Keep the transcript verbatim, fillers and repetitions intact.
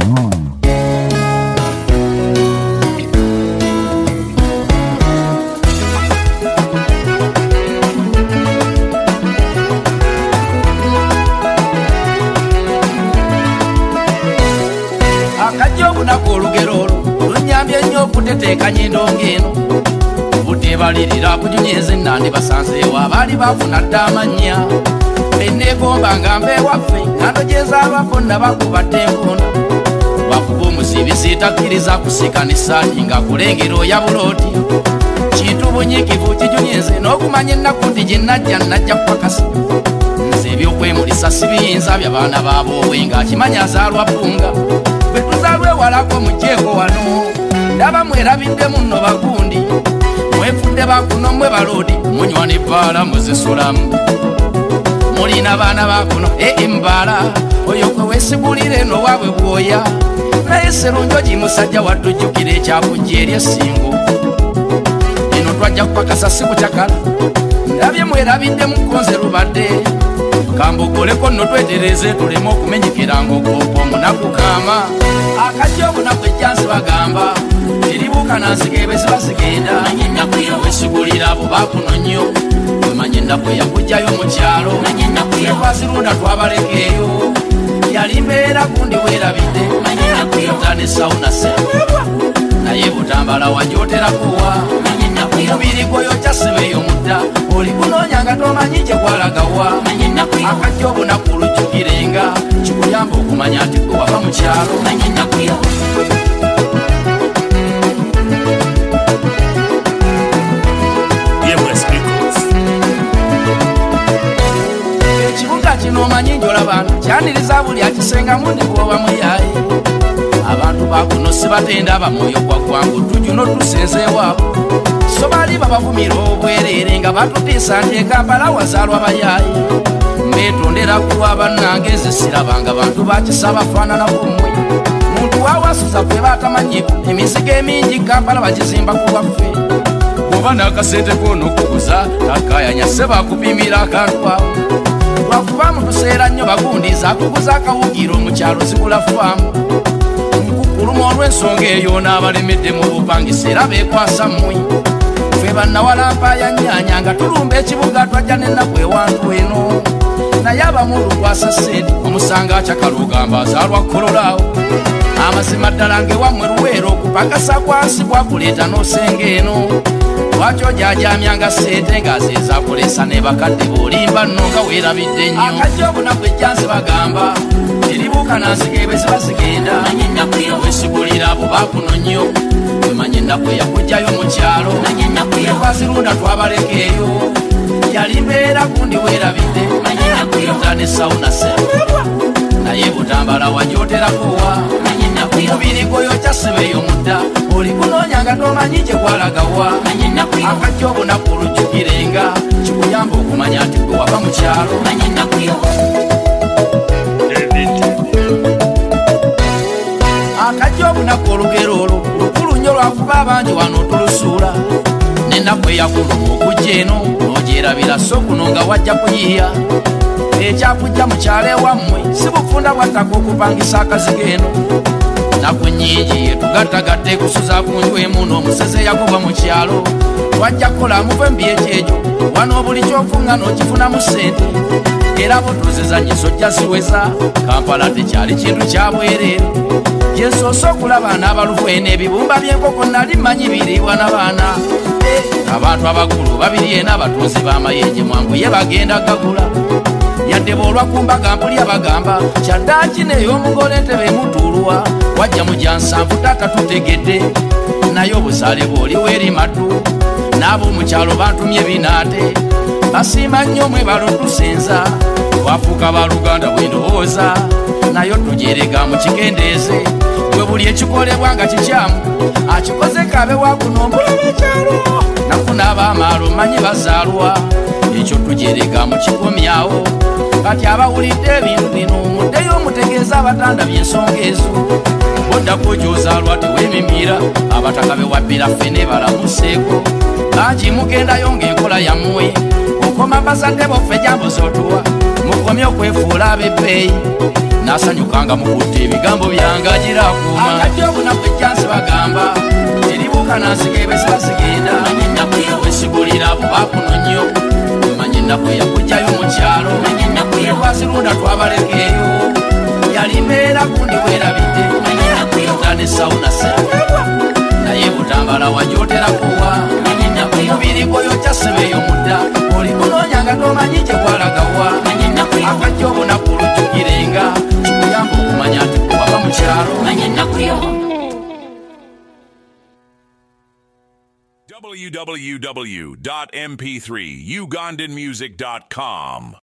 Kutetekanye ndongeno butebalirira kujunyeze nande basanzeewo abali bafuna ddamanya enegomba ngambe waffe nandojeza abafonna bakubatte enfuna wakuba omusibi sitakkiriza kusikanisa nga kulengero ya buloti kintu bunyikivu kijunyeze n'okumanya ennaku nti gye najja najja kupakasa nze ebyokwemulisa sibiyinza by'abaana baaboowe ng'akimanya azaalwa bbunga bwe tuzaalwewalako mujeeko wano ndaba mwerabidde munno bagundi mwefudde bakuno mwe balodi munywa n'ebbaala muzisulamu mulina baana bakuno ee mbaala oyo kwe weesigulire no waabwe bwoya naye serunjogi musajja waddujjukira ekyakujja eri essingo eno twajja kupakasa si kucakala ndabye mwerabidde mukonze lubadde kambogoleko nno twetereze tuleme okumenyekera ng'okoopa omunaku kaama akajja obunaku ejjansi bagamba eribuuka nansigebe zibazigenda wesigulira abo bakuno nnyo wemanye ennaku eyakujjayo mu kyalo ekwazirunda twabalekeeyo yali mbeera gundi weerabidde otane sawuna sembebwa naye butambala wajoterakuwa omubiri gwoyo kyasibeeyo mudda oli kunoonya nga tomanyi kyekwalagawa akajja obunaku olujjukirenga kikuyamba okumanya nti gwe wava mu kyalo ekibuga kino omanyi njolabana kyaniriza buli akisengamu ne bwoba muyayi abantu bakuno sibatenda abamwoyo gwaggwangu tujuno tusenzeewaabo so bali babavumira obwereere nga batutiisa nti ekampala wazaalwa bayayi mbetondera kuwa bannange nze sirabanga bantu bakisa bafaananako mmwe muntu wawasuza kwe batamanyiku emizigo emingi kampala bagizimba ku bwaffe oba n'akasente koonokuguza takayanya se bakupimira akantu awo lwakuba mu tuseera nnyo bagundiza akuguza akawugiro mu kyalo zigula faamu nkukkuluma olw'ensonga eyo n'abalemedde mu bupangisa era beekwasa mmwe ffe bannawalampa ya nnyanya nga tulumba ekibuga twajja n'ennaku ewantu eno naye abamulukwasa ssente omusanga akyakala ogamba azaalwa kololaawo amazima ddala ng'ewammwe luweero okupakasa kwansi bwakuleeta n'osenga eno lwaki ojajamyanga ssente ng'azeeza kuleesa ne bakadde b'olimba nno nga weerabidde nnyo akajja obunaku ejjansi bagamba eribuuka nansigebe zibazigenda wesigulira abo bakuno nnyo wemanye ennaku eyakujjayo mu kyalo ekwazirunda twabalekeeyo yali mbeera gundi weerabidde otane sawuna sembebwa naye butambala wajoterakuwa omubiri gwoyo kyasibeeyo mudda oli kunoonya nga tomanyi kyekwalagawa akajja obunaku olujjukirenga kikuyamba okumanya nti gwe wava mu kyalo akajja obunaku olugero olwo lukulu nnyo lwakuba abangi wano tulusuula n'ennaku eyakuluma okujja eno n'ogyerabira so kuno nga wajja kuyiiya ekyakujja mu kyalo ewammwe si bufunda bwattaka okupangisa akazigo eno naku nnyingi yetugattagatta ekusuza ku njwemu n'omuseze yagoba mu kyalo twajja kukola muve embi ekyejo wano buli kyofunga n'okifunamu ssente era butuzizanyiso ojja ziweza kampala tekyali kintu kya bwereere yensoose okulaba n'abalufu n'ebibumba by'enkoko nali mmanyi biriibwa n'abaana abantu abakulu babiri ena abatunzi b'amayenje mwangu ye bagenda gagula yadde bw'olwakumbaga mpulya bagamba kyaddaaki n'ey'omugole entebe emutuulwa wajja mu gyansanvu taata tutegedde naye obusaale bw'oliwo eri matu n'ab'omukyalo bantumye binaate basiima nnyo mwebalo tusenza twafuuka baluganda bwendowooza naye tujerega mu kigendeeze bwe buli ekikolebwa nga kikyamu akikoze kabe wakunombula ekyalo nafuna abaamaalo manyi bazaalwa ekyo tujerega mu kikomyawo kati abawulidde ebintu bino muddeyo omutegeeza abatanda by'ensonga ezo oddako gy'ozaalwa teweemimira abataka be wabbira ffe ne balamuseeko bangi mugendayo ng'enkola yammwe okoma bazadde boffe jambo z'otuwa akomye okwefuula ab'ebbeeyi n'asanyukanga mu kutta ebigambo byange agira akuuma akajja obunaku ejjansi bagamba eribuuka n'asiga ebesa zigenda wesigulira bubakuno nnyo manye ennaku yakujjayo mu kyalo twazirunda twabalekeeyo yali mbeera gundi weerabidde tane sawuna serabwa naye butambala wajoterakuwa omubiri gwoyo kyasebeeyo mudda oli kunoonyanga tomanyi gye gwalagawa akajja obunaku olujjukirenga kikuyamba okumanya nti waba mu kyalo w w w dot m p three ugandan music dot com